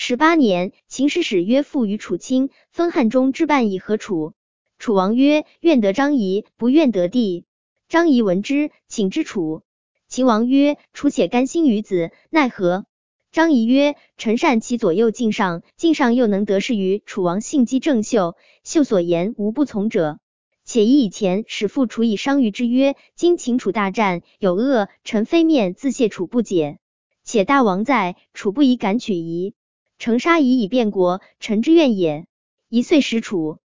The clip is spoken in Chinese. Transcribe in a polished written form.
18年，秦使使曰父与楚亲，分汉中置办以和楚。楚王曰：愿得张仪，不愿得地。张仪闻之，请之楚。秦王曰：楚且甘心于子，奈何？张仪曰：臣善其左右敬上，敬上又能得势于楚王信机正秀，秀所言无不从者。且以前使父楚以商于之曰：今秦楚大战，有恶，臣非面自谢楚不解。且大王在，楚不以敢取夷。诚杀夷以变国，臣之愿也。一遂使楚。